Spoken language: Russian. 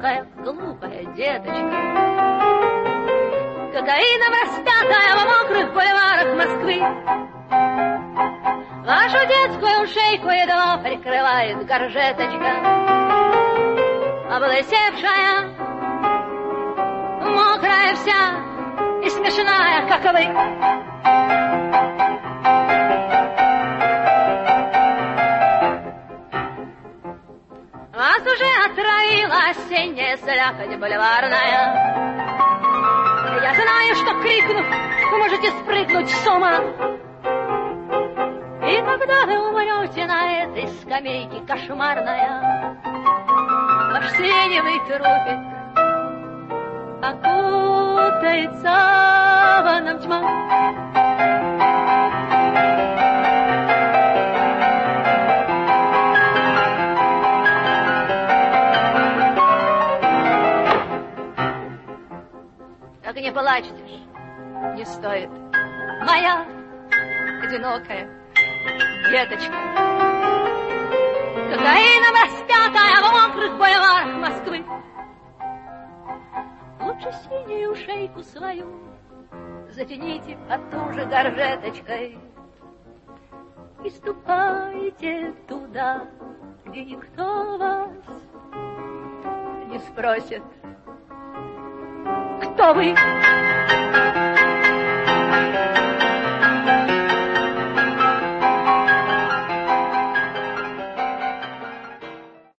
одинокая, глупая деточка, кокаином распятая в мокрых бульварах Москвы. Вашу детскую шейку едва прикрывает горжеточка, облысевшая, мокрая вся и смешная, как вы. Вас уже отравила осенняя слякоть бульварная. Я знаю, что крикнув, вы можете спрыгнуть с ума. И когда вы умрете на этой скамейке кошмарная, ваш сиреневый трупик окутается ванном тьма. Так не плачьте ж, не стоит, моя одинокая деточка, кокаином распятая в мокрых бульварах Москвы. Лучше синюю шейку свою затяните потуже горжеточкой и ступайте туда, где никто вас не спросит, кто вы.